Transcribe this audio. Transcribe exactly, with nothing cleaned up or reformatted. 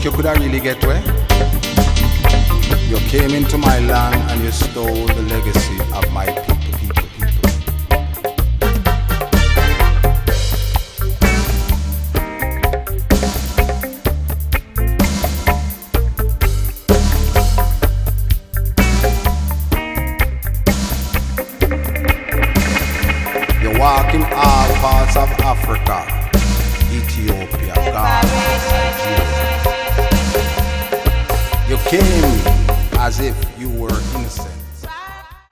think you could have really get away? You came into my land and you stole the legacy of my people, people, people. You walk in all parts of Africa, Ethiopia, Ghana, Nigeria. You came as if you were innocent.